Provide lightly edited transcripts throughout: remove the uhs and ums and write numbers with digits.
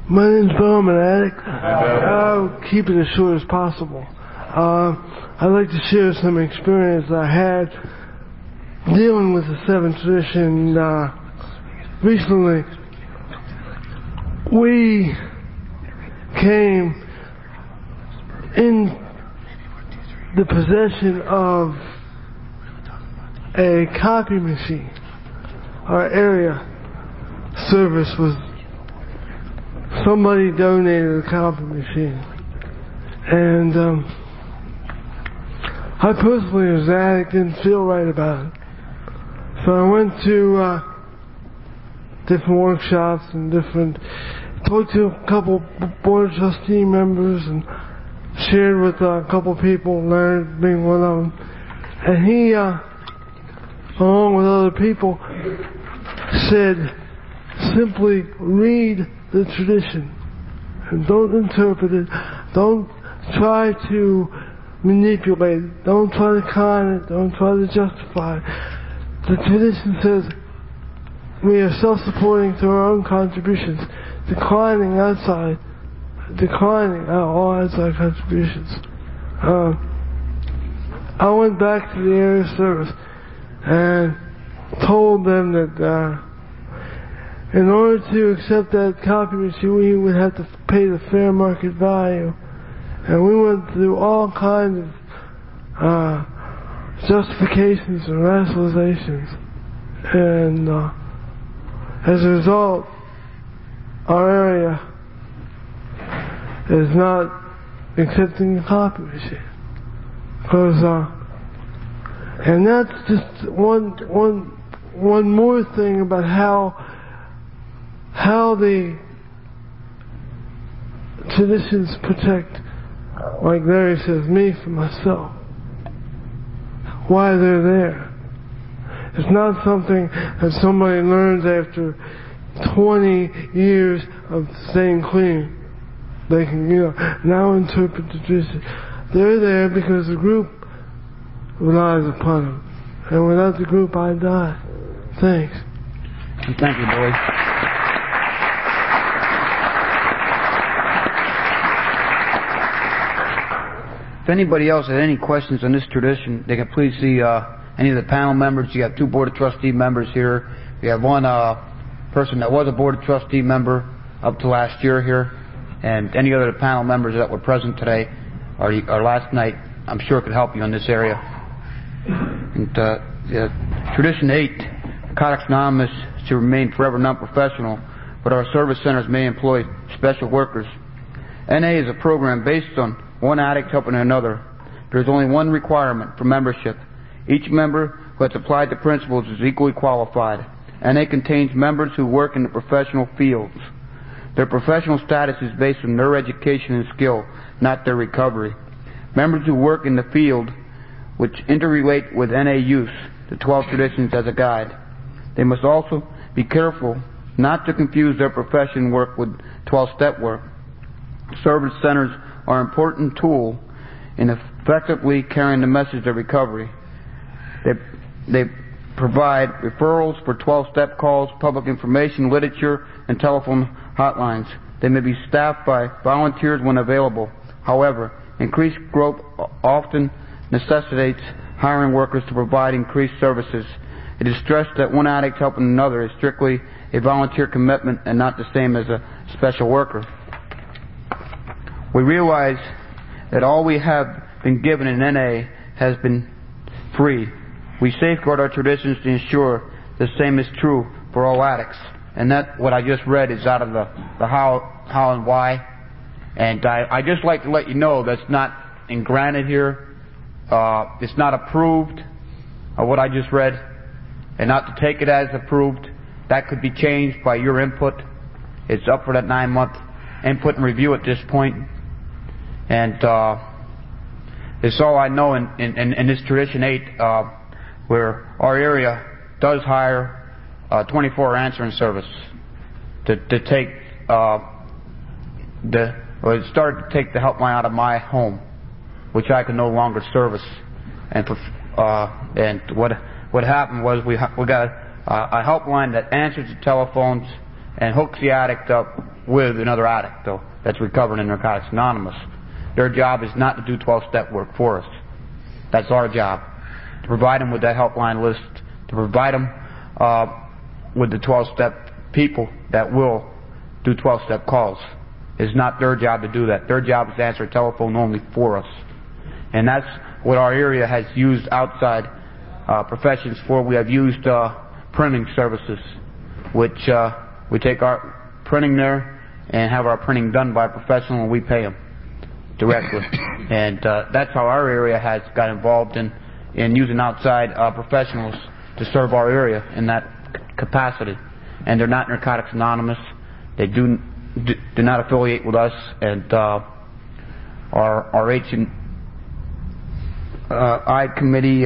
My name's Bill. I'm an addict. I'll keep it as short as possible. I'd like to share some experience I had dealing with the Seventh Tradition. Recently, we came in the possession of a copy machine. Our area service was somebody donated a copy machine, and I personally was an addict, didn't feel right about it, so I went to different workshops and talked to a couple board of trustee members and shared with a couple people, Leonard being one of them, and he along with other people said, simply read the tradition and don't interpret it, don't try to manipulate it, don't try to con it, don't try to justify it. The tradition says we are self-supporting through our own contributions, declining all outside contributions. I went back to the area service and told them that in order to accept that copy machine, we would have to pay the fair market value. And we went through all kinds of justifications and rationalizations. And as a result, our area is not accepting the copy machine. And that's just one more thing about how the traditions protect, like Larry says, me from myself. Why they're there. It's not something that somebody learns after 20 years of staying clean. They can, now interpret the tradition. They're there because the group relies upon them. And without the group, I die. Thanks. Thank you, boys. If anybody else has any questions on this tradition, they can please see any of the panel members. You have two Board of Trustee members here. We have one person that was a Board of Trustee member up to last year here. And any other panel members that were present today or last night, I'm sure could help you in this area. And Tradition 8, Narcotics Anonymous should remain forever non-professional, but our service centers may employ special workers. NA is a program based on one addict helping another. There is only one requirement for membership. Each member who has applied the principles is equally qualified. NA contains members who work in the professional fields. Their professional status is based on their education and skill, not their recovery. Members who work in the field, which interrelate with NA use, the 12 traditions as a guide. They must also be careful not to confuse their profession work with 12-step work. Service centers are an important tool in effectively carrying the message of recovery. They provide referrals for 12-step calls, public information, literature, and telephone hotlines. They may be staffed by volunteers when available. However, increased growth often necessitates hiring workers to provide increased services. It is stressed that one addict helping another is strictly a volunteer commitment and not the same as a special worker. We realize that all we have been given in NA has been free. We safeguard our traditions to ensure the same is true for all addicts. And that, what I just read, is out of the how and why. And I just like to let you know that's not in granted here. It's not approved of what I just read, and not to take it as approved. That could be changed by your input. It's up for that 9-month input and review at this point. And it's all I know in this Tradition 8, where our area does hire 24 answering service to take it started to take the helpline out of my home, which I could no longer service. And what happened was we got a helpline that answers the telephones and hooks the addict up with another addict, though, that's recovering in Narcotics Anonymous. Their job is not to do 12-step work for us. That's our job, to provide them with that helpline list, to provide them with the 12-step people that will do 12-step calls. It's not their job to do that. Their job is to answer telephone only for us. And that's what our area has used outside professions for. We have used printing services, which we take our printing there and have our printing done by a professional, and we pay them directly. And that's how our area has got involved in using outside professionals to serve our area in that capacity. And they're not Narcotics Anonymous. They do not affiliate with us. And our H&I committee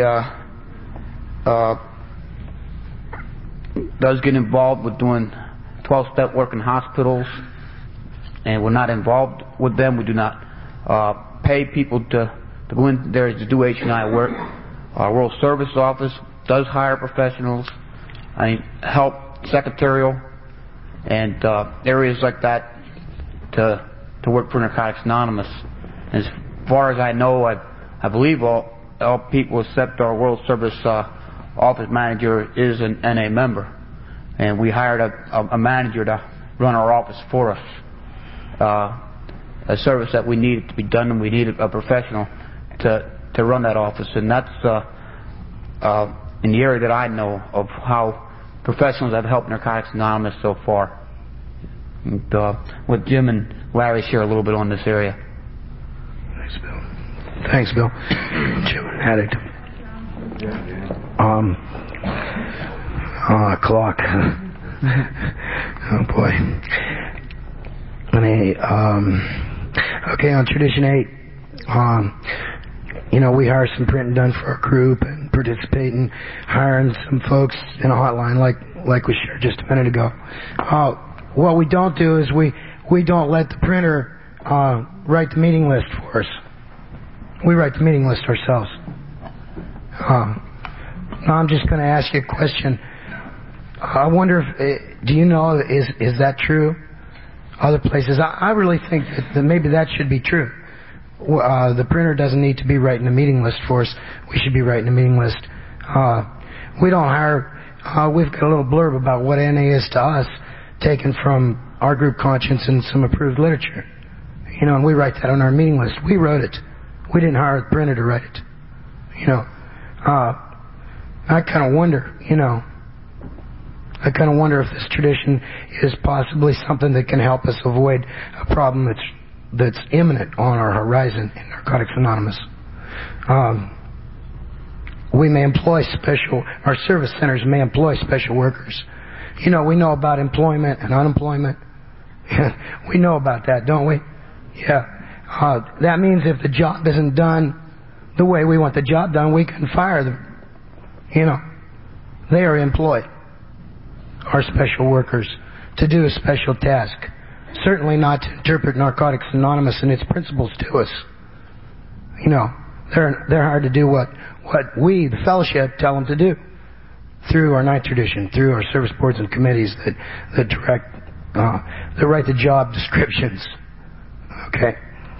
does get involved with doing 12-step work in hospitals, and we're not involved with them. We do not pay people to go in there to do H&I work. Our World Service Office does hire professionals, help, secretarial, and areas like that to work for Narcotics Anonymous. As far as I know, I believe all people except our World Service Office manager is an NA member, and we hired a manager to run our office for us. A service that we needed to be done, and we needed a professional to run that office, and that's in the area that I know of how professionals have helped Narcotics Anonymous so far. And, let Jim and Larry share a little bit on this area. Thanks, Bill. Thanks, Bill. Jim, addict. Clock. Oh boy. Okay, on Tradition 8, we hire some printing done for our group and participate in hiring some folks in a hotline like we shared just a minute ago. What we don't do is we don't let the printer write the meeting list for us. We write the meeting list ourselves. Now I'm just going to ask you a question. I wonder if, do you know, is that true? Other places, I really think that maybe that should be true. The printer doesn't need to be writing a meeting list for us. We should be writing a meeting list. We don't hire. We've got a little blurb about what NA is to us, taken from our group conscience and some approved literature. And we write that on our meeting list. We wrote it. We didn't hire a printer to write it. I kind of wonder, I kind of wonder if this tradition is possibly something that can help us avoid a problem that's imminent on our horizon in Narcotics Anonymous. We may employ our service centers may employ special workers. We know about employment and unemployment. We know about that, don't we? Yeah. That means if the job isn't done the way we want the job done, we can fire them. They are employed, our special workers, to do a special task. Certainly not to interpret Narcotics Anonymous and its principles to us. They're hired to do what we, the fellowship, tell them to do through our ninth tradition, through our service boards and committees that direct, that write the job descriptions. Okay.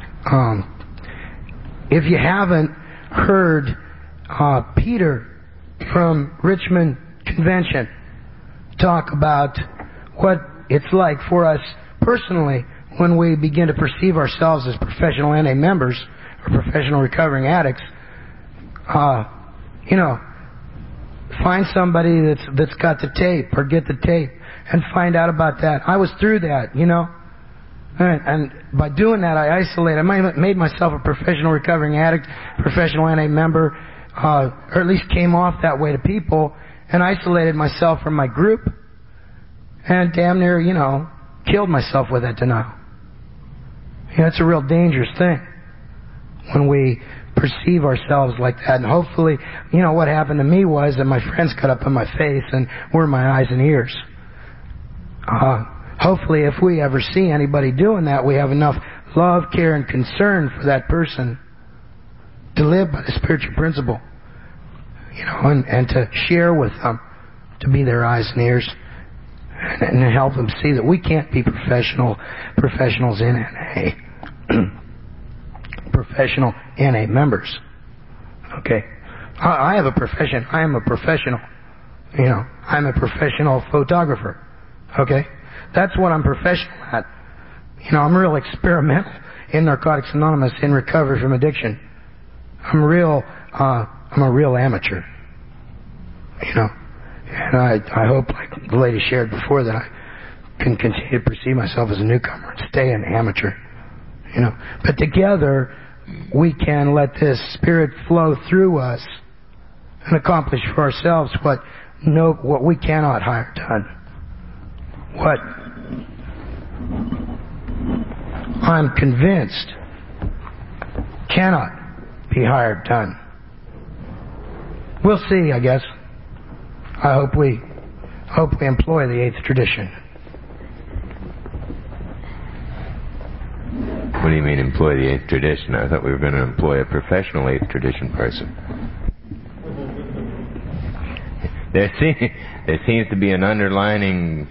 If you haven't heard Peter from Richmond Convention talk about what it's like for us personally when we begin to perceive ourselves as professional NA members or professional recovering addicts, find somebody that's got the tape, or get the tape and find out about that. I was through that, and by doing that, I made myself a professional recovering addict, professional NA member, or at least came off that way to people, and isolated myself from my group, and damn near, killed myself with that denial. It's a real dangerous thing when we perceive ourselves like that. And hopefully, what happened to me was that my friends cut up in my face and were my eyes and ears. Hopefully, if we ever see anybody doing that, we have enough love, care, and concern for that person to live by the spiritual principle, and to share with them, to be their eyes and ears. and help them see that we can't be professionals in NA. Professional NA members. Okay? I have a profession. I am a professional. I'm a professional photographer. Okay? That's what I'm professional at. I'm real experimental in Narcotics Anonymous in recovery from addiction. I'm a real amateur. And I hope, like the lady shared before, that I can continue to perceive myself as a newcomer and stay an amateur. But together we can let this Spirit flow through us and accomplish for ourselves what we cannot hire done. What I'm convinced cannot be hired done. We'll see, I guess. I hope we employ the 8th tradition. What do you mean employ the 8th tradition? I thought we were going to employ a professional 8th tradition person. There seems to be an underlying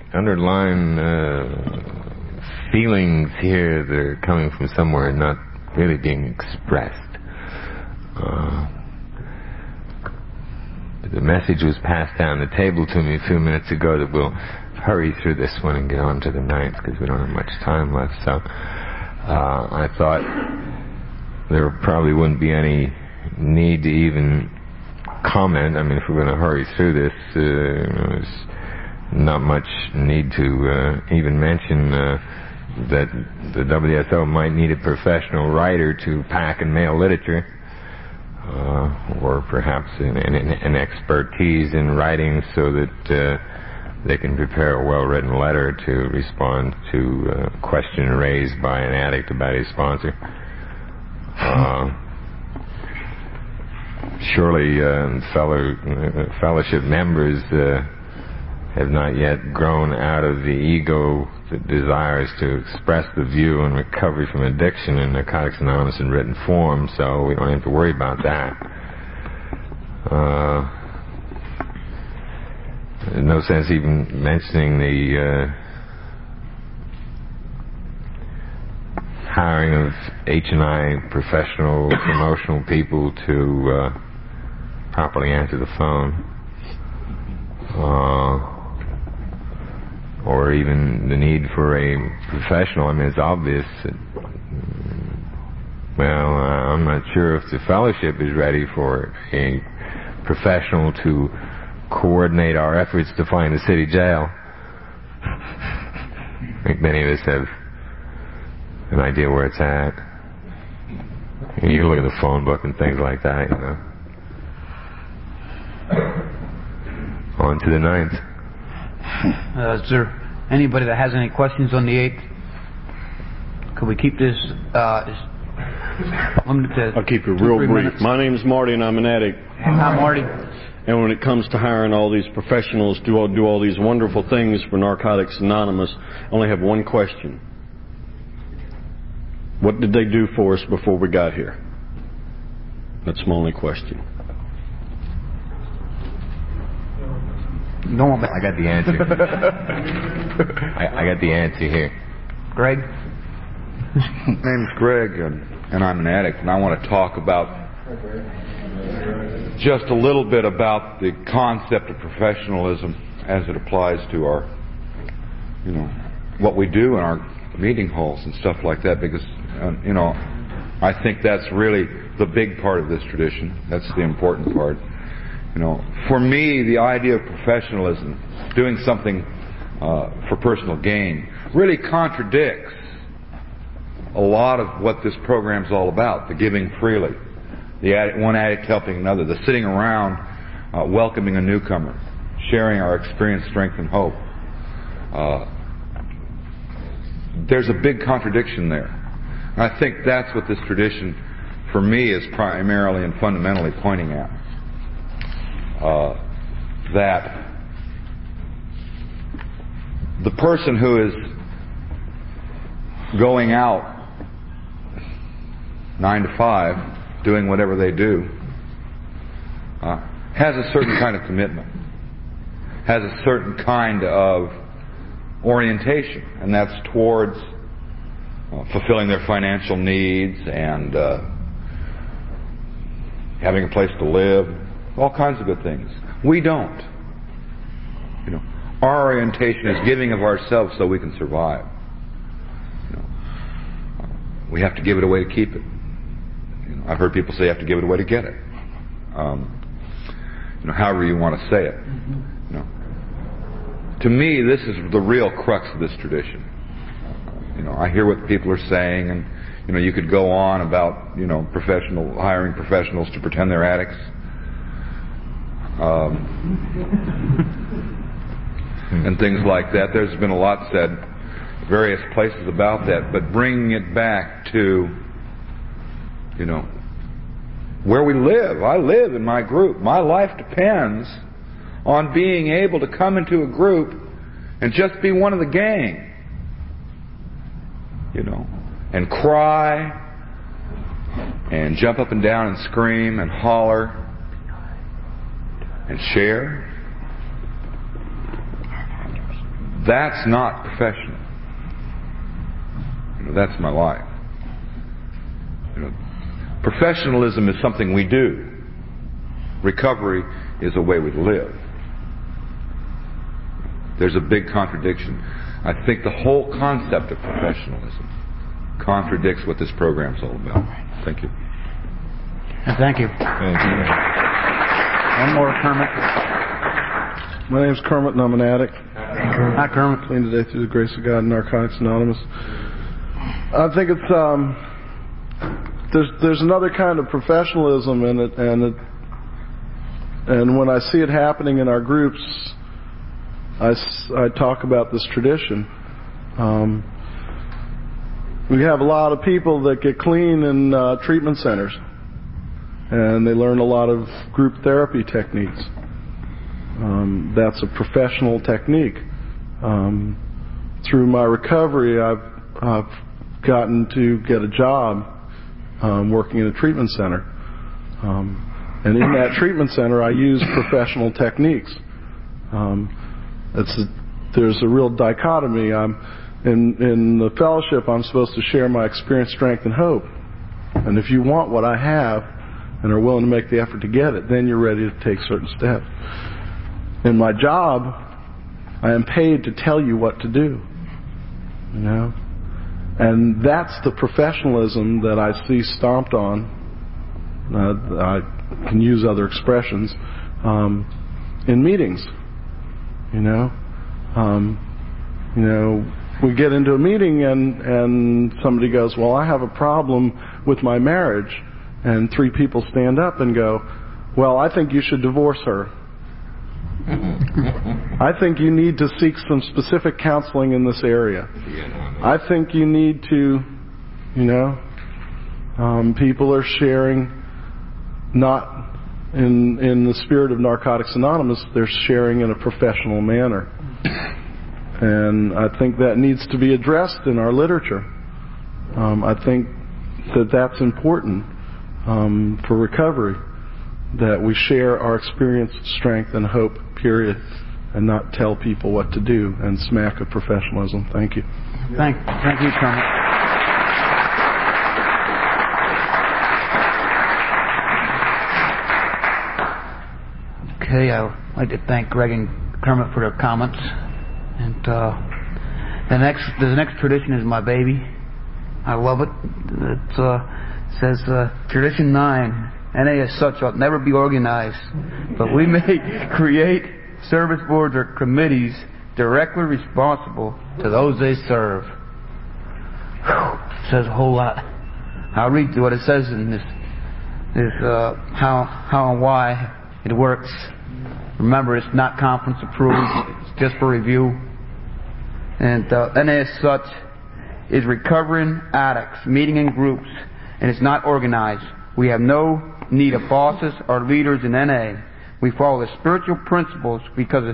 feelings here that are coming from somewhere and not really being expressed. The message was passed down the table to me a few minutes ago that we'll hurry through this one and get on to the 9th because we don't have much time left. So I thought there probably wouldn't be any need to even comment. I mean, if we're going to hurry through this, there's not much need to even mention that the WSO might need a professional writer to pack and mail literature. Or perhaps an expertise in writing so that they can prepare a well-written letter to respond to a question raised by an addict about his sponsor. Surely fellowship members have not yet grown out of the ego that desires to express the view on recovery from addiction in Narcotics Anonymous in written form, so we don't have to worry about that. There's no sense even mentioning the hiring of H&I professional promotional people to properly answer the phone. Or even the need for a professional. I mean, it's obvious that, I'm not sure if the fellowship is ready for a professional to coordinate our efforts to find a city jail. I think many of us have an idea where it's at. You look at the phone book and things like that, On to the 9th. Is there anybody that has any questions on the 8th? Could we keep this limited to I'll keep it real brief. Minutes? My name is Marty and I'm an addict. Hi, Marty. And when it comes to hiring all these professionals to do all these wonderful things for Narcotics Anonymous, I only have one question. What did they do for us before we got here? That's my only question. No, I got the answer. I got the answer here. Greg? My name's Greg, and I'm an addict, and I want to talk about just a little bit about the concept of professionalism as it applies to our, what we do in our meeting halls and stuff like that, because, I think that's really the big part of this tradition. That's the important part. For me, the idea of professionalism, doing something for personal gain, really contradicts a lot of what this program's all about. The giving freely, one addict helping another, the sitting around welcoming a newcomer, sharing our experience, strength, and hope. There's a big contradiction there. And I think that's what this tradition, for me, is primarily and fundamentally pointing at. That the person who is going out 9 to 5, doing whatever they do, has a certain kind of commitment, has a certain kind of orientation, and that's towards fulfilling their financial needs and having a place to live, all kinds of good things. We don't. Our orientation is giving of ourselves so we can survive. We have to give it away to keep it. I've heard people say you have to give it away to get it. However you want to say it. To me, this is the real crux of this tradition. I hear what people are saying, and you could go on about hiring professionals to pretend they're addicts. And things like that. There's been a lot said various places about that, but bringing it back to where we live. I live in my group. My life depends on being able to come into a group and just be one of the gang. And cry and jump up and down and scream and holler and share. That's not professional. That's my life. Professionalism is something we do. Recovery is a way we live. There's a big contradiction. I think the whole concept of professionalism contradicts what this program's all about. Thank you. Thank you. Thank you. One more, Kermit. My name's Kermit and I'm an addict. Hi, Kermit. Clean today through the grace of God and Narcotics Anonymous. I think it's there's another kind of professionalism in it, and when I see it happening in our groups, I talk about this tradition. We have a lot of people that get clean in treatment centers, and they learn a lot of group therapy techniques. That's a professional technique. Through my recovery, I've gotten to get a job working in a treatment center. And in that treatment center, I use professional techniques. There's a real dichotomy. In the fellowship, I'm supposed to share my experience, strength, and hope. And if you want what I have and are willing to make the effort to get it, then you're ready to take certain steps. In my job, I am paid to tell you what to do. And that's the professionalism that I see stomped on. I can use other expressions in meetings. We get into a meeting and somebody goes, well, I have a problem with my marriage. And 3 people stand up and go, well, I think you should divorce her. I think you need to seek some specific counseling in this area. I think you need to, people are sharing not in the spirit of Narcotics Anonymous, they're sharing in a professional manner. And I think that needs to be addressed in our literature. I think that that's important for recovery, that we share our experience, strength, and hope, period, and not tell people what to do and smack of professionalism. Thank you. Thank you, Kermit. Okay, I'd like to thank Greg and Kermit for their comments. And the next tradition is my baby. I love it. It says Tradition 9. NA as such ought never be organized, but we may create service boards or committees directly responsible to those they serve. It says a whole lot. I'll read what it says in this how and why it works. Remember, it's not conference approved. It's just for review. And NA as such is recovering addicts meeting in groups, and it's not organized. We have no need of bosses or leaders in NA. We follow the spiritual principles because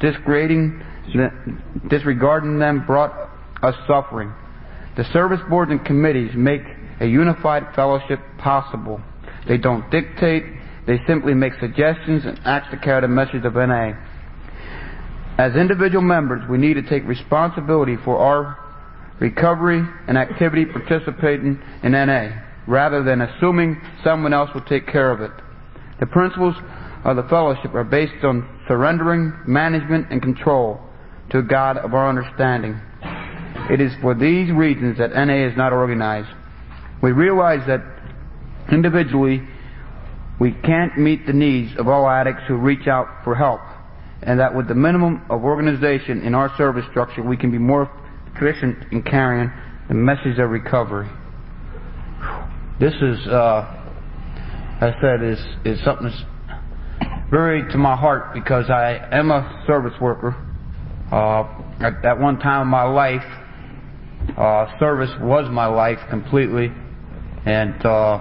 disregarding them brought us suffering. The service boards and committees make a unified fellowship possible. They don't dictate. They simply make suggestions and act to carry the message of NA. As individual members, we need to take responsibility for our recovery and activity participating in NA, rather than assuming someone else will take care of it. The principles of the fellowship are based on surrendering management and control to God of our understanding. It is for these reasons that NA is not organized. We realize that individually we can't meet the needs of all addicts who reach out for help, and that with the minimum of organization in our service structure we can be more efficient in carrying the message of recovery. This is, I said, is something that's very to my heart, because I am a service worker. At one time in my life, service was my life completely, and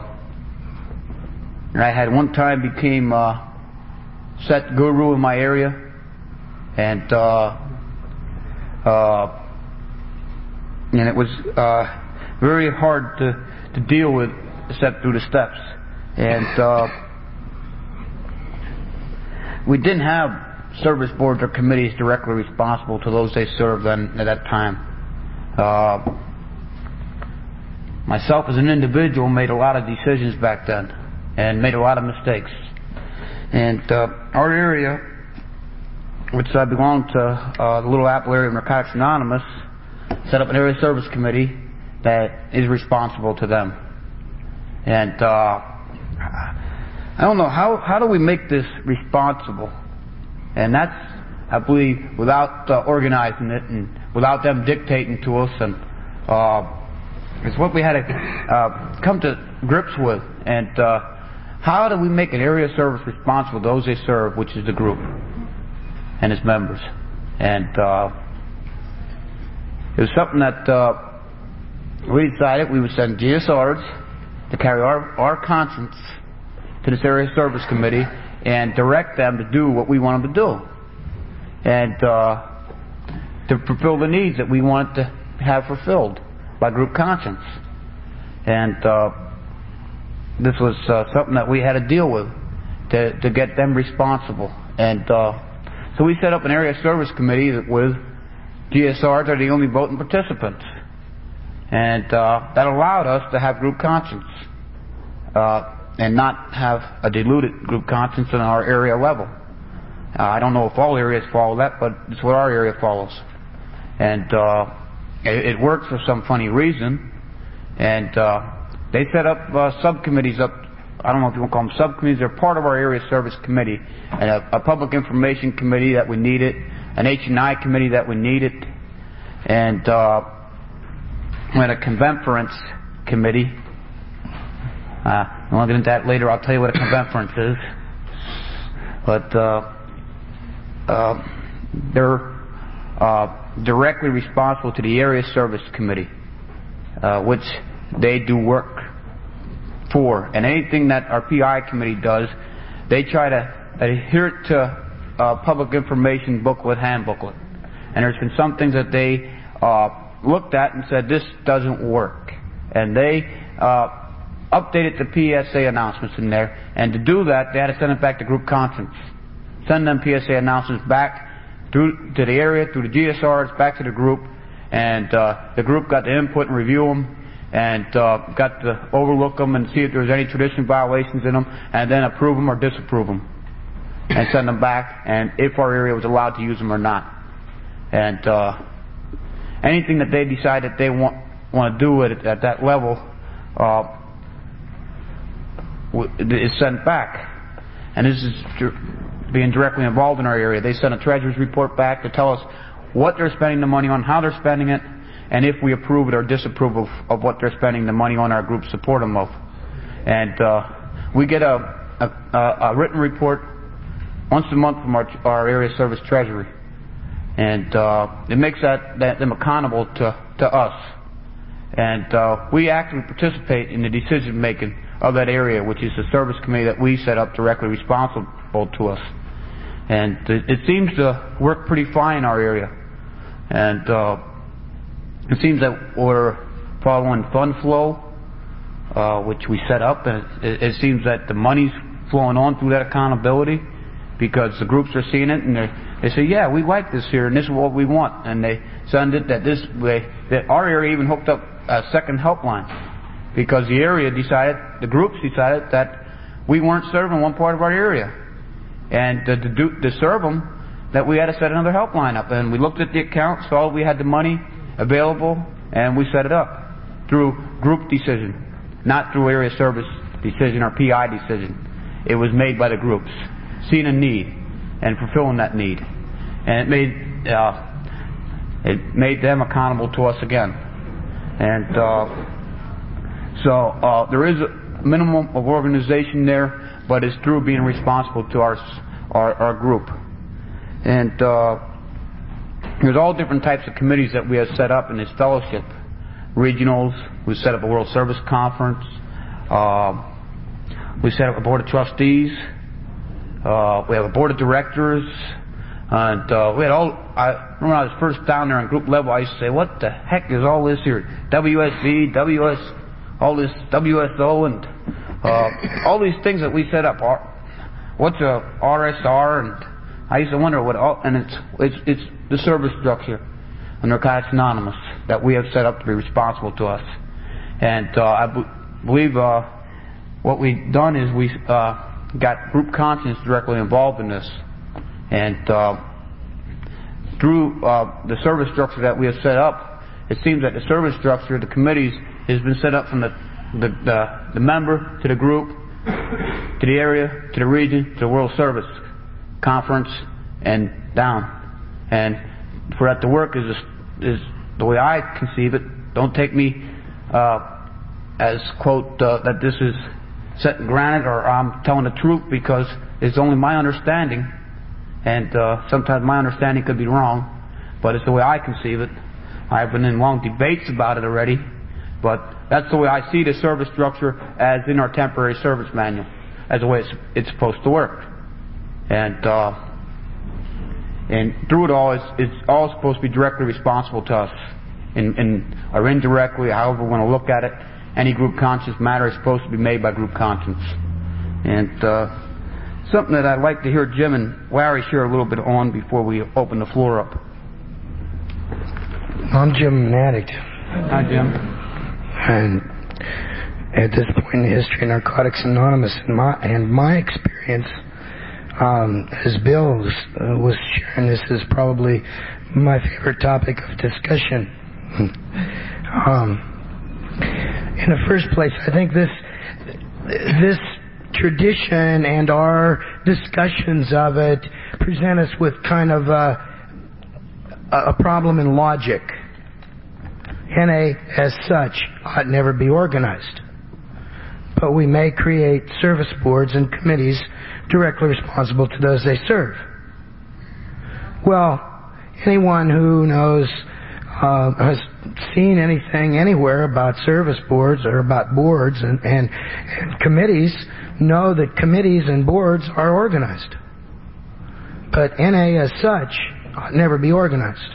I had one time became set guru in my area, and it was very hard to deal with, except through the steps. And we didn't have service boards or committees directly responsible to those they served then at that time. Myself as an individual made a lot of decisions back then and made a lot of mistakes. And our area, which I belong to, the Little Apple Area of Narcotics Anonymous, set up an area service committee that is responsible to them. And I don't know, how do we make this responsible? And that's, I believe, without organizing it and without them dictating to us, and it's what we had to come to grips with. And how do we make an area service responsible to those they serve, which is the group and its members? And it was something that we decided we would send GSRs to carry our conscience to this area service committee and direct them to do what we want them to do, and to fulfill the needs that we want to have fulfilled by group conscience. And this was something that we had to deal with to get them responsible. And so we set up an area service committee with GSRs are the only voting participants, and that allowed us to have group conscience and not have a diluted group conscience on our area level. I don't know if all areas follow that, but it's what our area follows. And it works for some funny reason. And they set up subcommittees up. I don't know if you want to call them subcommittees. They're part of our area service committee, and a public information committee that we needed, an H&I committee that we needed, and we had a convemference committee. I'll get into that later. I'll tell you what a convemference is. But they're directly responsible to the area service committee, which they do work for. And anything that our PI committee does, they try to adhere to public information booklet, hand booklet. And there's been some things that they looked at and said, this doesn't work. And they updated the PSA announcements in there. And to do that, they had to send it back to group conscience. Send them PSA announcements back to the area, through the GSRs, back to the group. And the group got to input and review them, and got to overlook them and see if there was any tradition violations in them, and then approve them or disapprove them, and send them back, and if our area was allowed to use them or not. And anything that they decide that they want to do at that level is sent back. And this is being directly involved in our area. They send a treasurer's report back to tell us what they're spending the money on, how they're spending it, and if we approve it or disapprove of what they're spending the money on, our group support them of. And we get a written report once a month from our area service treasury. And it makes them accountable to us. And we actively participate in the decision making of that area, which is the service committee that we set up directly responsible to us. And it seems to work pretty fine in our area. And it seems that we're following fund flow, which we set up, and it seems that the money's flowing on through that accountability. because the groups are seeing it and they say, yeah, we like this here and this is what we want, and they send it that our area even hooked up a second helpline because the groups decided that we weren't serving one part of our area, and to serve them, that we had to set another helpline up. And we looked at the account, saw we had the money available, and we set it up through group decision, not through area service decision or PI decision. It was made by the groups, seeing a need and fulfilling that need, and it made them accountable to us again. And so there is a minimum of organization there, but it's through being responsible to our group. And there's all different types of committees that we have set up in this fellowship. Regionals, we set up a World Service Conference, we set up a Board of Trustees, we have a Board of Directors, and we had I remember when I was first down there on group level, I used to say, what the heck is all this here? WSV, all this WSO, and all these things that we set up. What's a RSR? And I used to wonder and it's the service structure and Narcotics Anonymous that we have set up to be responsible to us. And I believe what we've done is we got group conscience directly involved in this. And through the service structure that we have set up, it seems that the service structure, the committees, has been set up from the member to the group, to the area, to the region, to the World Service Conference, and down. And for that to work is the way I conceive it. Don't take me as, quote, that this is set in granite or I'm telling the truth, because it's only my understanding. And sometimes my understanding could be wrong, but it's the way I conceive it. I've been in long debates about it already, but that's the way I see the service structure as in our temporary service manual, as the way it's supposed to work. And through it all, it's all supposed to be directly responsible to us, or indirectly, however we want to look at it. Any group conscience matter is supposed to be made by group conscience. And something that I'd like to hear Jim and Larry share a little bit on before we open the floor up. I'm Jim, an addict. Hi, Jim. And at this point in the history of Narcotics Anonymous, and my experience, as Bill was sharing, this is probably my favorite topic of discussion. In the first place, I think this tradition and our discussions of it present us with kind of a problem in logic. NA, as such, ought never be organized. But we may create service boards and committees directly responsible to those they serve. Well, anyone who knows, has seen anything anywhere about service boards or about boards and committees know that committees and boards are organized. But NA as such ought never be organized.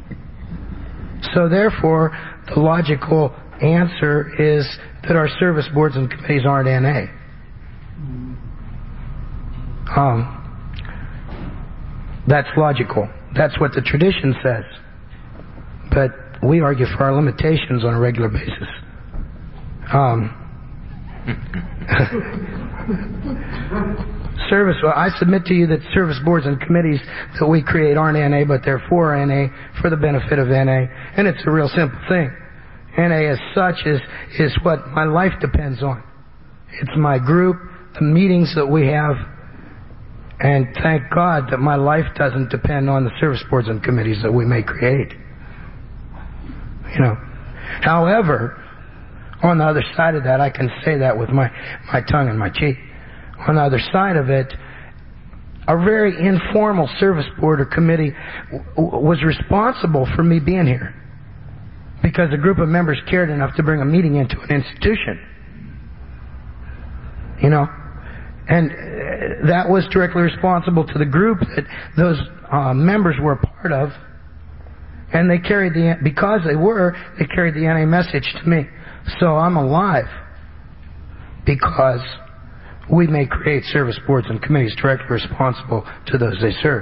So therefore, the logical answer is that our service boards and committees aren't NA. That's logical. That's what the tradition says. But we argue for our limitations on a regular basis. I submit to you that service boards and committees that we create aren't NA, but they're for NA, for the benefit of NA. And it's a real simple thing. NA as such is what my life depends on. It's my group, the meetings that we have, and thank God that my life doesn't depend on the service boards and committees that we may create. You know. However, on the other side of that, I can say that with my tongue in my cheek. On the other side of it, a very informal service board or committee was responsible for me being here, because a group of members cared enough to bring a meeting into an institution. You know? And that was directly responsible to the group that those members were a part of. And they carried because they carried the NA message to me. So I'm alive because we may create service boards and committees directly responsible to those they serve.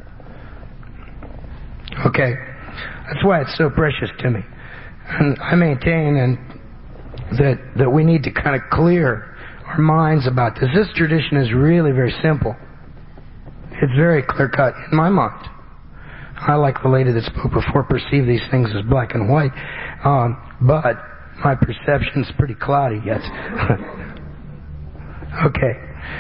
Okay? That's why it's so precious to me. And I maintain that we need to kind of clear our minds about this. This tradition is really very simple. It's very clear-cut in my mind. I, like the lady that spoke before, perceive these things as black and white, but my perception's pretty cloudy yet. Okay.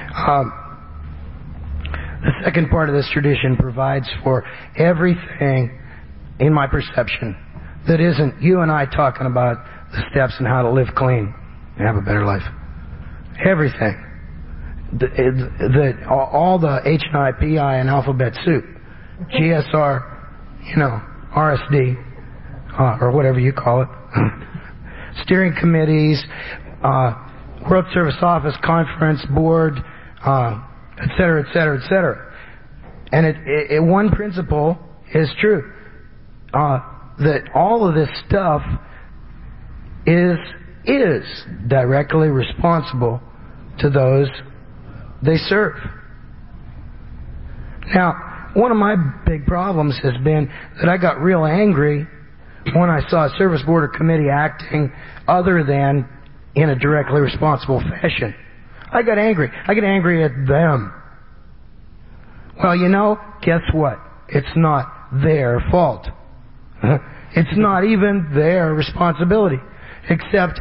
The second part of this tradition provides for everything in my perception that isn't you and I talking about the steps and how to live clean and have a better life. Everything. All the H&I, P-I, and alphabet soup. GSR, RSD, or whatever you call it. Steering committees, World Service Office Conference Board, et cetera, et cetera, et cetera. And one principle is true. That all of this stuff is directly responsible to those they serve. Now, one of my big problems has been that I got real angry when I saw a service board or committee acting other than in a directly responsible fashion. I got angry. I get angry at them. Well, guess what? It's not their fault. It's not even their responsibility. Except,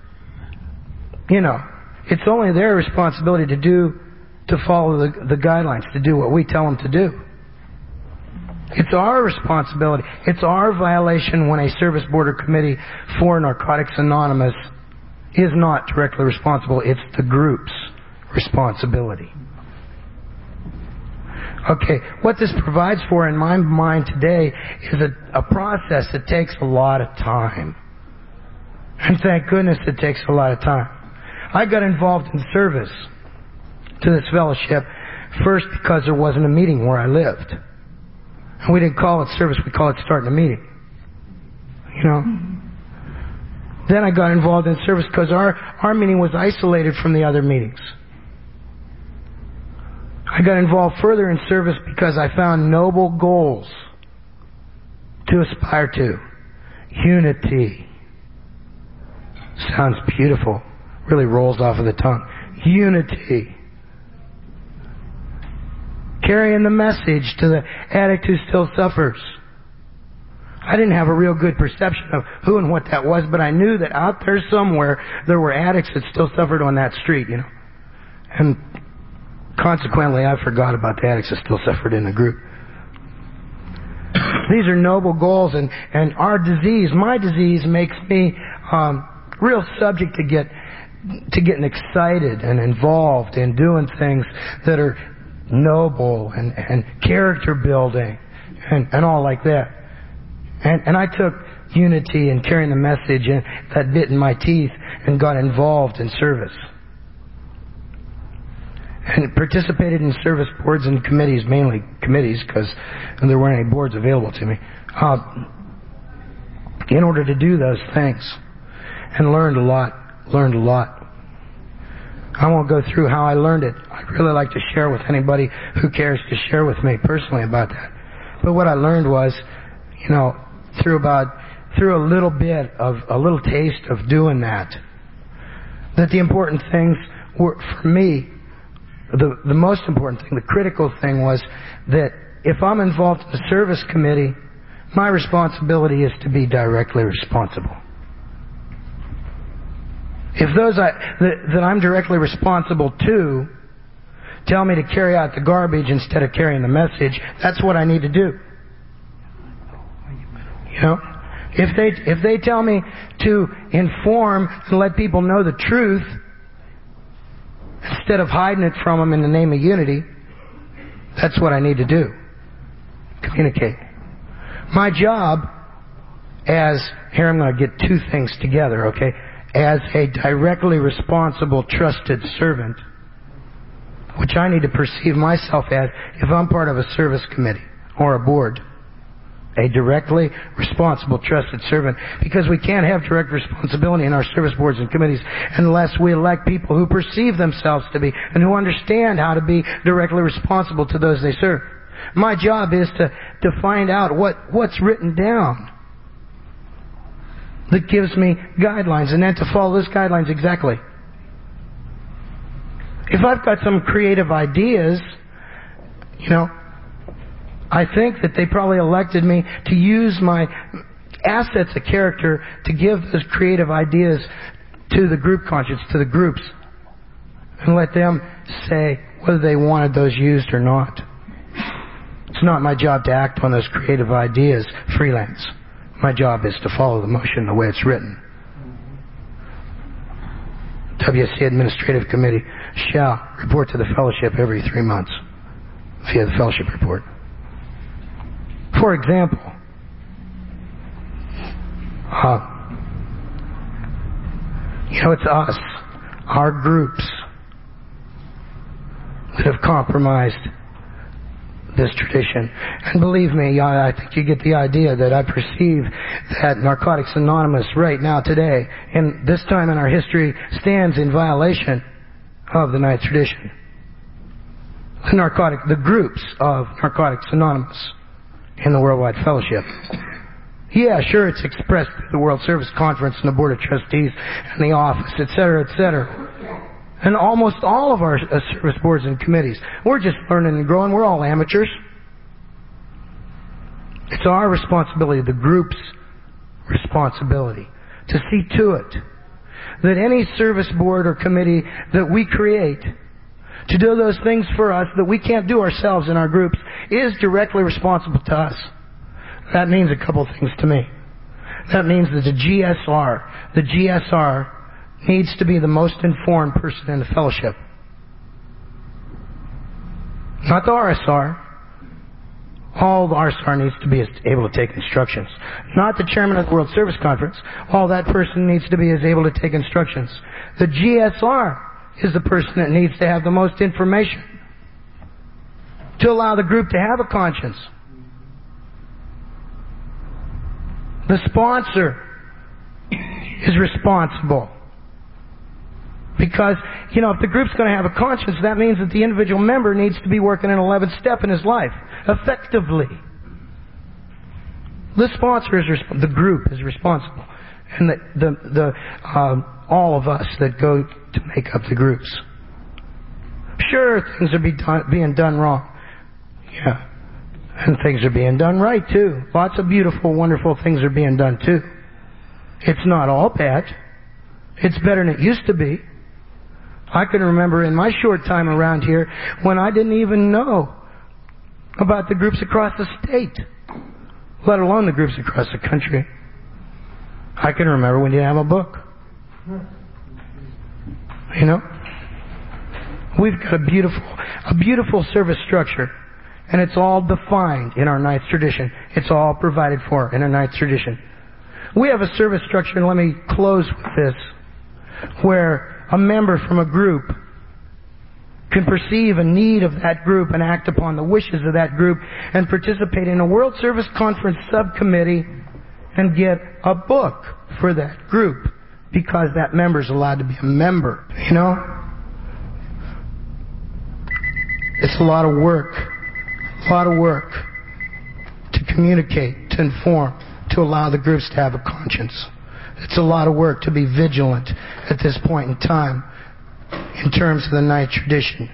it's only their responsibility to follow the guidelines, to do what we tell them to do. It's our responsibility. It's our violation when a service board or committee for Narcotics Anonymous is not directly responsible. It's the group's responsibility. Okay, what this provides for in my mind today is a process that takes a lot of time. And thank goodness it takes a lot of time. I got involved in service to this fellowship first because there wasn't a meeting where I lived. And we didn't call it service, we call it starting a meeting. Then I got involved in service because our meeting was isolated from the other meetings. I got involved further in service because I found noble goals to aspire to. Unity. Sounds beautiful. Really rolls off of the tongue. Unity. Carrying the message to the addict who still suffers. I didn't have a real good perception of who and what that was, but I knew that out there somewhere there were addicts that still suffered on that street, And consequently, I forgot about the addicts that still suffered in the group. These are noble goals, and our disease, my disease, makes me real subject to getting excited and involved in doing things that are noble and character building and all like that. And I took unity and carrying the message and that bit in my teeth and got involved in service. And participated in service boards and committees, mainly committees, because there weren't any boards available to me, in order to do those things. And learned a lot. I won't go through how I learned it. I'd really like to share with anybody who cares to share with me personally about that. But what I learned was, through a little bit of a little taste of doing that the important things were, for me, the most important thing, the critical thing was that if I'm involved in the service committee, my responsibility is to be directly responsible. If those that I'm directly responsible to tell me to carry out the garbage instead of carrying the message, that's what I need to do. If they tell me to inform and let people know the truth instead of hiding it from them in the name of unity, that's what I need to do. Communicate. My job here I'm going to get two things together, okay? As a directly responsible, trusted servant, which I need to perceive myself as if I'm part of a service committee or a board, a directly responsible, trusted servant. Because we can't have direct responsibility in our service boards and committees unless we elect people who perceive themselves to be and who understand how to be directly responsible to those they serve. My job is to find out what's written down that gives me guidelines, and then to follow those guidelines exactly. If I've got some creative ideas, I think that they probably elected me to use my assets of character to give those creative ideas to the group conscience, to the groups, and let them say whether they wanted those used or not. It's not my job to act on those creative ideas freelance. My job is to follow the motion the way it's written. WSC Administrative Committee shall report to the fellowship every 3 months via the fellowship report. For example, it's us, our groups, that have compromised this tradition. And believe me, I think you get the idea that I perceive that Narcotics Anonymous right now, today, in this time in our history, stands in violation of the ninth tradition. The groups of Narcotics Anonymous in the Worldwide Fellowship. Yeah, sure, it's expressed through the World Service Conference and the Board of Trustees and the office, etc., etc. And almost all of our service boards and committees. We're just learning and growing. We're all amateurs. It's our responsibility, the group's responsibility, to see to it that any service board or committee that we create to do those things for us that we can't do ourselves in our groups is directly responsible to us. That means a couple things to me. That means that the GSR needs to be the most informed person in the fellowship. Not the RSR. All the RSR needs to be is able to take instructions. Not the chairman of the World Service Conference. All that person needs to be is able to take instructions. The GSR is the person that needs to have the most information to allow the group to have a conscience. The sponsor is responsible. Because, if the group's going to have a conscience, that means that the individual member needs to be working an 11th step in his life, effectively. The sponsor is the group is responsible. And all of us that go to make up the groups. Sure, things are being done wrong. Yeah. And things are being done right, too. Lots of beautiful, wonderful things are being done, too. It's not all bad. It's better than it used to be. I can remember in my short time around here when I didn't even know about the groups across the state, let alone the groups across the country. I can remember when you didn't have a book. We've got a beautiful service structure, and it's all defined in our ninth tradition. It's all provided for in our ninth tradition. We have a service structure, and let me close with this, where a member from a group can perceive a need of that group and act upon the wishes of that group and participate in a World Service Conference subcommittee and get a book for that group because that member is allowed to be a member. It's a lot of work to communicate, to inform, to allow the groups to have a conscience. It's a lot of work to be vigilant at this point in time in terms of the ninth tradition.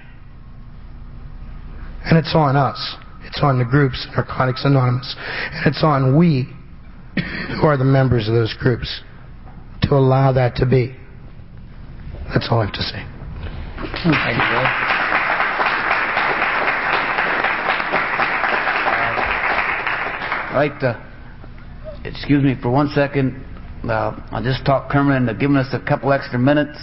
And it's on us. It's on the groups, Narcotics Anonymous. And it's on we, who are the members of those groups, to allow that to be. That's all I have to say. Thank you, Bill. I'd like to, excuse me for 1 second. I'll just talk Kermit into giving us a couple extra minutes.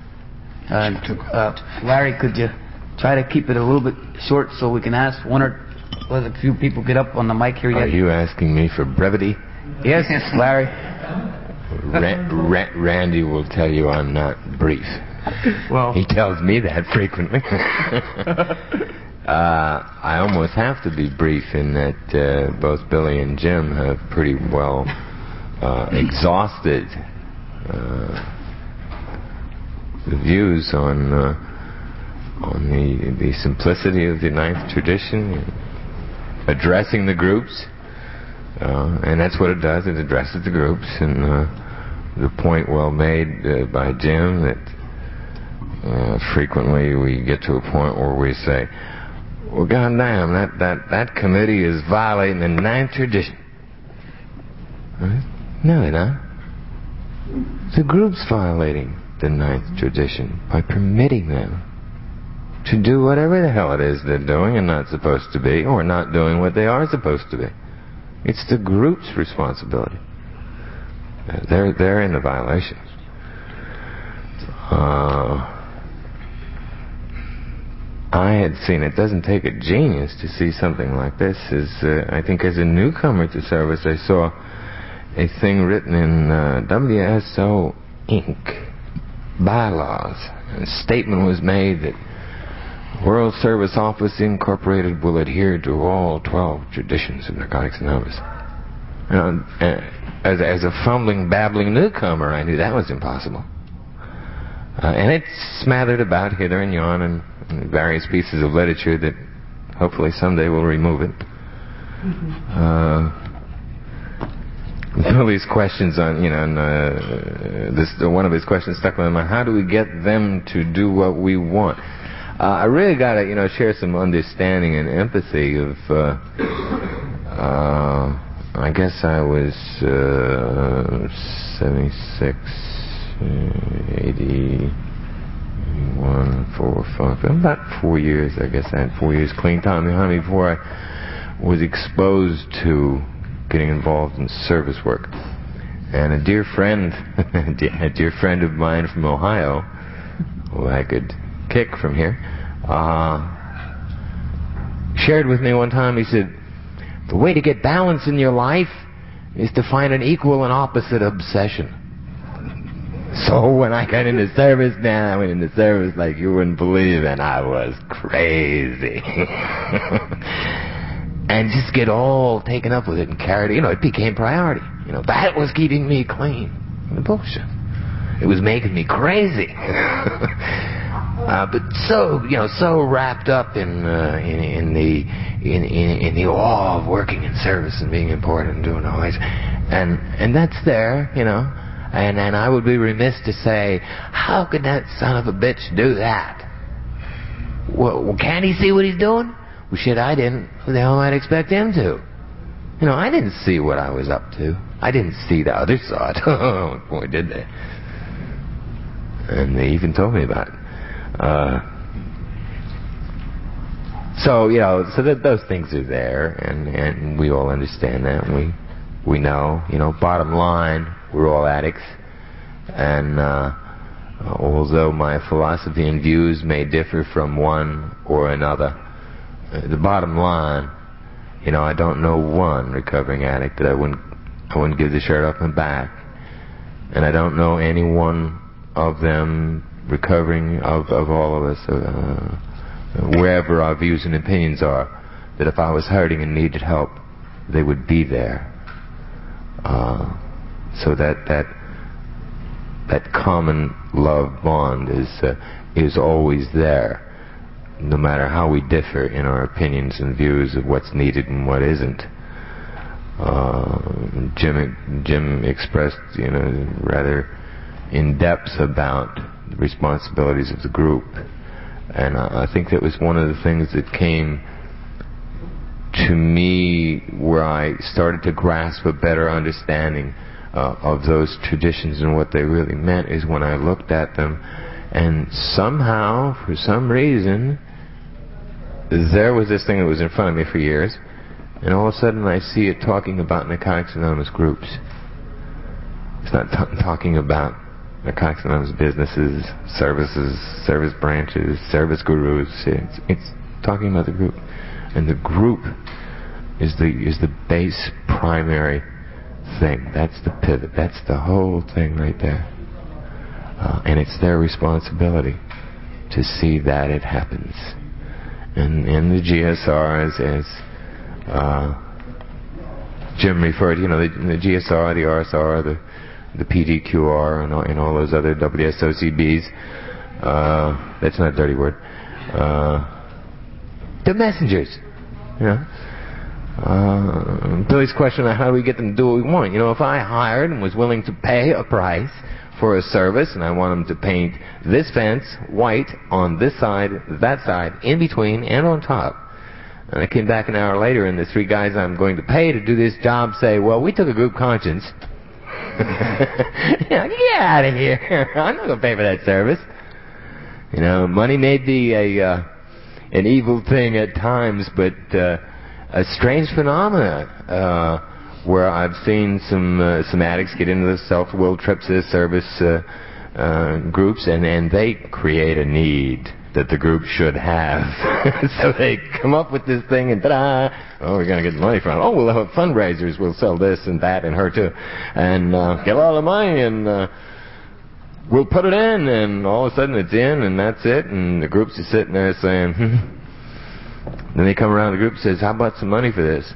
Larry, could you try to keep it a little bit short so we can ask let a few people get up on the mic here yet? Are you asking me for brevity? Yes, Larry. Randy will tell you I'm not brief. Well, he tells me that frequently. I almost have to be brief in that both Billy and Jim have pretty well exhausted the views on the simplicity of the ninth tradition, addressing the groups, and that's what it does. It addresses the groups, and the point well made by Jim that frequently we get to a point where we say, well, goddamn, that committee is violating the ninth tradition. Right? No, they're not. The group's violating the ninth tradition by permitting them to do whatever the hell it is they're doing and not supposed to be, or not doing what they are supposed to be. It's the group's responsibility. They're in the violation. I had seen, it doesn't take a genius to see something like this. I think as a newcomer to service, I saw a thing written in WSO Inc. bylaws. A statement was made that World Service Office Incorporated will adhere to all 12 traditions of Narcotics Anonymous. As a fumbling, babbling newcomer, I knew that was impossible. And it's smothered about hither and yon in various pieces of literature that hopefully someday will remove it. Billy's questions on, one of his questions stuck in my mind. How do we get them to do what we want? I really got to, share some understanding and empathy of. I guess I was 76, 80, 81, 4, 5, about 4 years. I guess I had 4 years clean time behind me before I was exposed to getting involved in service work. And a dear friend of mine from Ohio, who I could kick from here, shared with me one time. He said, the way to get balance in your life is to find an equal and opposite obsession. So when I got into service, man, I went into service like you wouldn't believe, and I was crazy. And just get all taken up with it and carried it. It became priority. That was keeping me clean. Bullshit. It was making me crazy. But so wrapped up in the awe of working in service and being important and doing all this, and that's there, and I would be remiss to say, how could that son of a bitch do that? Well, can't he see what he's doing? Well, shit, I didn't. Who the hell might expect him to? I didn't see what I was up to. I didn't see the others saw it. Oh, boy, did they. And they even told me about it. So that those things are there, and we all understand that. We know, bottom line, we're all addicts. And although my philosophy and views may differ from one or another, the bottom line, I don't know one recovering addict that I wouldn't give the shirt off my back. And I don't know any one of them recovering of all of us, wherever our views and opinions are, that if I was hurting and needed help, they would be there. So that common love bond is always there, no matter how we differ in our opinions and views of what's needed and what isn't. Jim expressed, rather in depth about the responsibilities of the group, and I think that was one of the things that came to me where I started to grasp a better understanding of those traditions and what they really meant, is when I looked at them, and somehow, for some reason, there was this thing that was in front of me for years, and all of a sudden I see it talking about Narcotics Anonymous groups. It's not talking about Narcotics Anonymous businesses, services, service branches, service gurus. It's talking about the group, and the group is the base primary thing. That's the pivot. That's the whole thing right there. And it's their responsibility to see that it happens. and the GSR, as Jim referred, the GSR, the RSR, the PDQR, and all those other WSOCBs. That's not a dirty word. The messengers, Billy's question on how do we get them to do what we want. If I hired and was willing to pay a price for a service, and I want them to paint this fence white on this side, that side, in between, and on top, and I came back an hour later, and the 3 guys I'm going to pay to do this job say, well, we took a group conscience. Get out of here. I'm not going to pay for that service. Money may be an evil thing at times, but a strange phenomena where I've seen some addicts get into the self-will trips to service groups, and they create a need that the group should have. So they come up with this thing, and ta-da! Oh, we're going to get money from it. Oh, we'll have fundraisers. We'll sell this and that and her too, and get a lot of money, and we'll put it in, and all of a sudden it's in, and that's it, and the group's just sitting there saying, Then they come around the group and says, how about some money for this?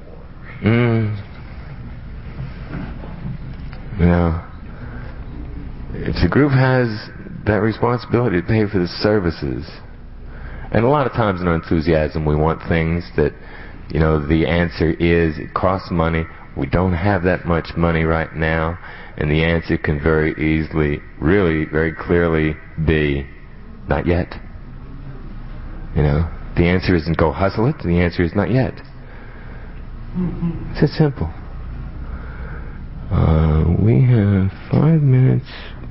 If the group has that responsibility to pay for the services, and a lot of times in our enthusiasm we want things that, the answer is it costs money, we don't have that much money right now, and the answer can very easily, really very clearly be, not yet. The answer isn't go hustle it, the answer is not yet. It's that simple. We have 5 minutes.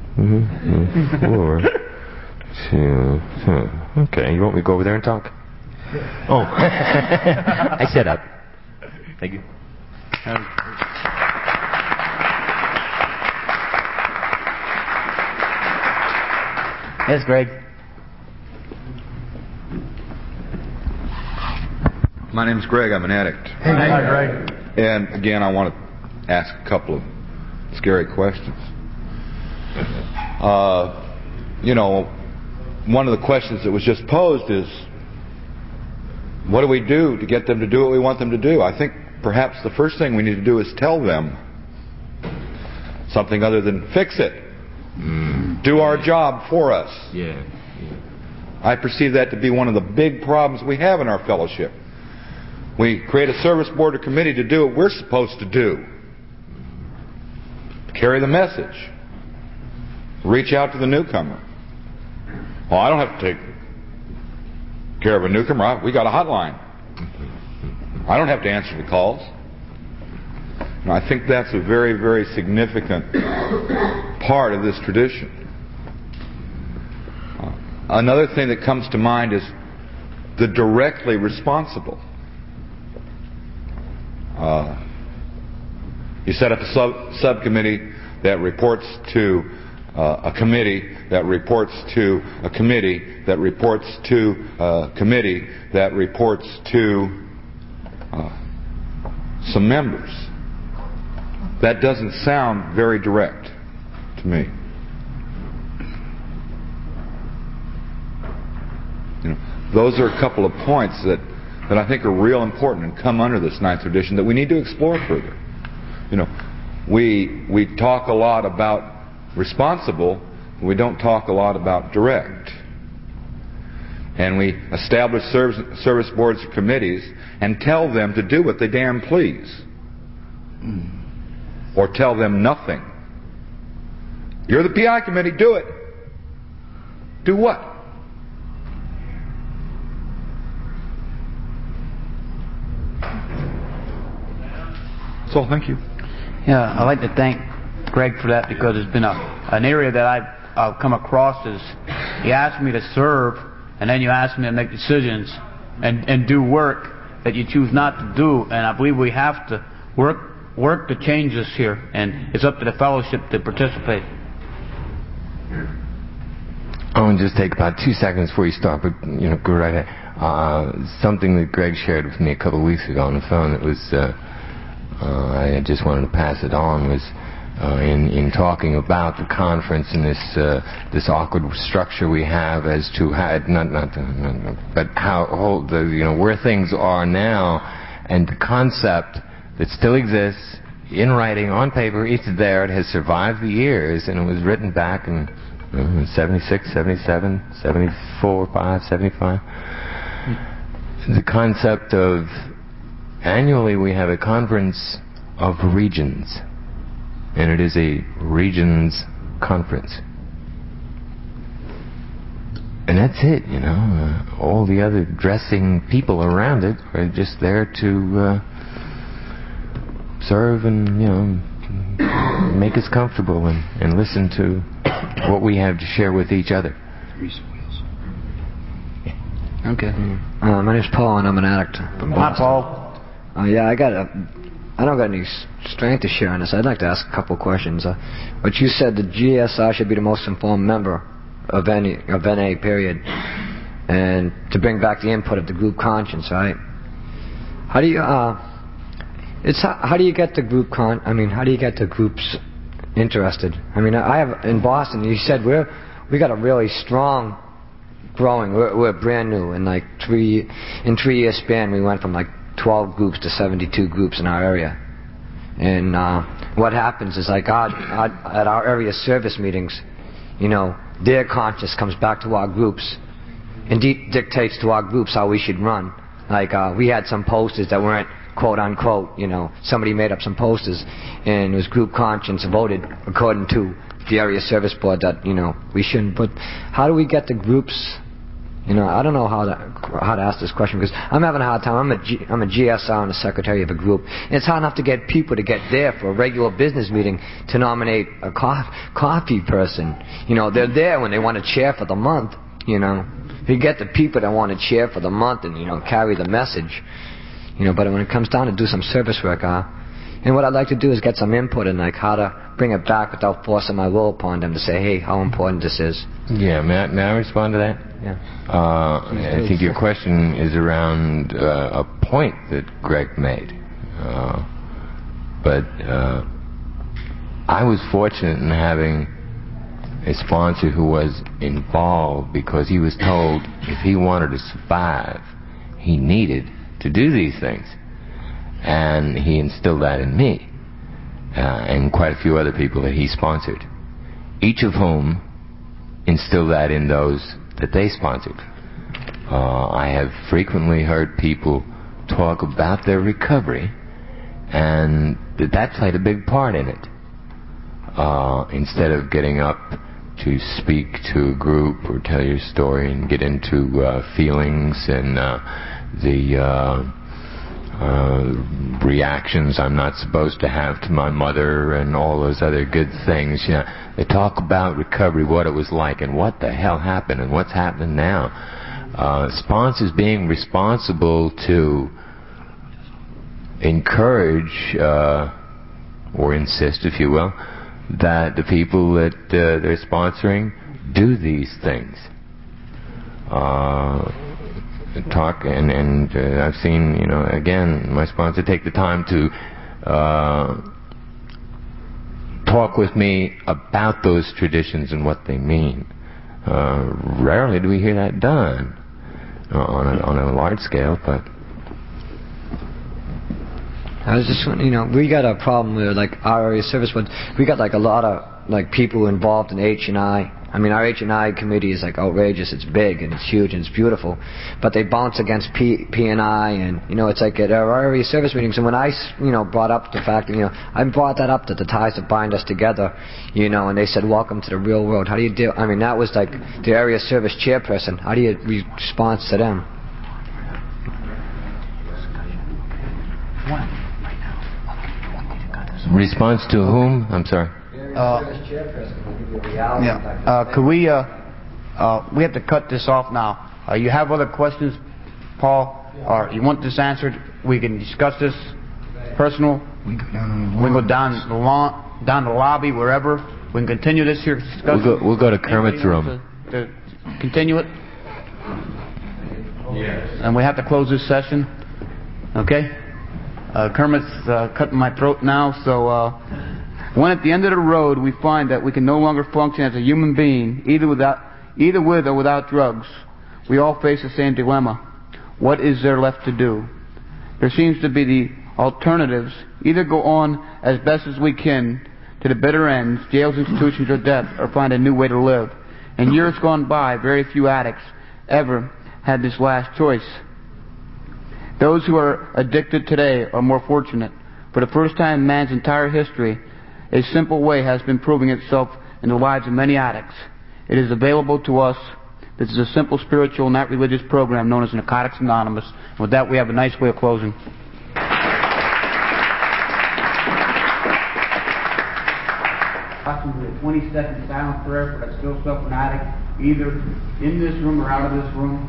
4 2. Okay, you want me to go over there and talk? Oh, I set up. Thank you. Yes, Greg. My name's Greg. I'm an addict. Hey, Greg. And again, I want to ask a couple of scary questions. One of the questions that was just posed is, what do we do to get them to do what we want them to do? I think perhaps the first thing we need to do is tell them something other than fix it. Do our job for us. Yeah. I perceive that to be one of the big problems we have in our fellowship. We create a service board or committee to do what we're supposed to do. Carry the message. Reach out to the newcomer. Well, I don't have to take care of a newcomer. We got a hotline. I don't have to answer the calls. And I think that's a very, very significant part of this tradition. Another thing that comes to mind is the directly responsible. You set up a subcommittee that reports to a committee that reports to a committee that reports to a committee that reports to some members. That doesn't sound very direct to me. Those are a couple of points that I think are real important and come under this ninth tradition that we need to explore further. We talk a lot about responsible, but we don't talk a lot about direct. And we establish service boards or committees and tell them to do what they damn please. Or tell them nothing. You're the PI committee, do it. Do what? So, thank you. Yeah, I'd like to thank Greg for that, because it's been an area that I've come across is you ask me to serve, and then you ask me to make decisions and do work that you choose not to do. And I believe we have to work to change this here, and it's up to the fellowship to participate. I want to just take about 2 seconds before you start, but go right ahead. Something that Greg shared with me a couple of weeks ago on the phone that was I just wanted to pass it on was in talking about the conference and this awkward structure we have as to how but how where things are now, and the concept that still exists in writing on paper. It's there. It has survived the years, and it was written back in 76, 77, 74, 5, 75. The concept of annually we have a conference of regions, and it is a regions conference. And that's it, all the other dressing people around it are just there to serve and, make us comfortable and listen to what we have to share with each other. Okay. My name's Paul, and I'm an addict from Boston. Hi, Paul. I don't got any strength to share on this. I'd like to ask a couple questions. But you said the GSI should be the most informed member of NA, period, and to bring back the input of the group conscience, right? How do you get the group how do you get the groups interested? I have in Boston. You said we got a really strong growing. We're brand new. In 3 year span, we went from 12 groups to 72 groups in our area. And what happens is at our area service meetings, their conscience comes back to our groups and dictates to our groups how we should run. We had some posters that weren't quote unquote, somebody made up some posters, and it was group conscience voted according to the area service board that, we shouldn't put. How do we get the groups? I don't know how to ask this question, because I'm having a hard time. I'm a GSR and a secretary of a group. And it's hard enough to get people to get there for a regular business meeting to nominate a coffee person. They're there when they want to chair for the month. You get the people that want to chair for the month and carry the message. But when it comes down to do some service work, and what I'd like to do is get some input in how to bring it back without forcing my will upon them to say, hey, how important this is. Yeah, may I respond to that? Yeah. I think your question is around a point that Greg made. But I was fortunate in having a sponsor who was involved, because he was told if he wanted to survive, he needed to do these things. And he instilled that in me, and quite a few other people that he sponsored, each of whom instilled that in those that they sponsored. I have frequently heard people talk about their recovery, and that played a big part in it. Instead of getting up to speak to a group or tell your story and get into feelings and the reactions I'm not supposed to have to my mother and all those other good things. They talk about recovery, what it was like, and what the hell happened, and what's happening now. Sponsors being responsible to encourage or insist, if you will, that the people that they're sponsoring do these things. Talk and I've seen, again, my sponsor take the time to talk with me about those traditions and what they mean. Rarely do we hear that done on a large scale, but I was just, we got a problem with our area service, but we got a lot of people involved in H&I. Our H&I committee is outrageous. It's big and it's huge and it's beautiful, but they bounce against P&I, and it's at our area service meetings. And when I brought up the fact that I brought that up, that the ties that bind us together, and they said, welcome to the real world. How do you deal? That was the area service chairperson. How do you respond to them? response to whom? I'm sorry. Could we have to cut this off now. You have other questions, Paul? Or you want this answered? We can discuss this personal. We can go down the lawn, down the lobby, wherever. We can continue this here discussion. We'll go to Kermit's room. To continue it? Yes. And we have to close this session. Okay? Kermit's cutting my throat now, so When at the end of the road we find that we can no longer function as a human being, either with or without drugs, we all face the same dilemma. What is there left to do? There seems to be the alternatives: either go on as best as we can to the bitter ends, jails, institutions, or death, or find a new way to live. In years gone by, very few addicts ever had this last choice. Those who are addicted today are more fortunate. For the first time in man's entire history, a simple way has been proving itself in the lives of many addicts. It is available to us. This is a simple spiritual, not religious program known as Narcotics Anonymous. And with that, we have a nice way of closing. Approximately a 20-second silent prayer for that still suffering addict, either in this room or out of this room.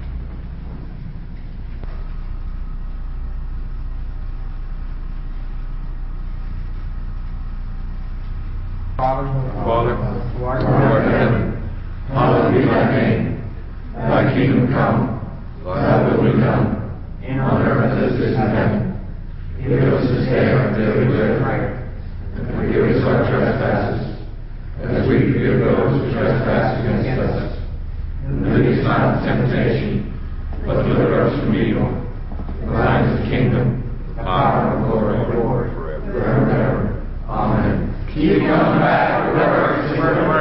Father, who art in heaven, hallowed be thy name. Thy kingdom come, thy will be done, on earth as it is in heaven. Give us this day our daily bread, and forgive us our trespasses, as we forgive those who trespass against us. And lead us not into temptation, but deliver us from evil. For thine is the kingdom, the power, and the glory forever and ever. Amen. Keep coming back,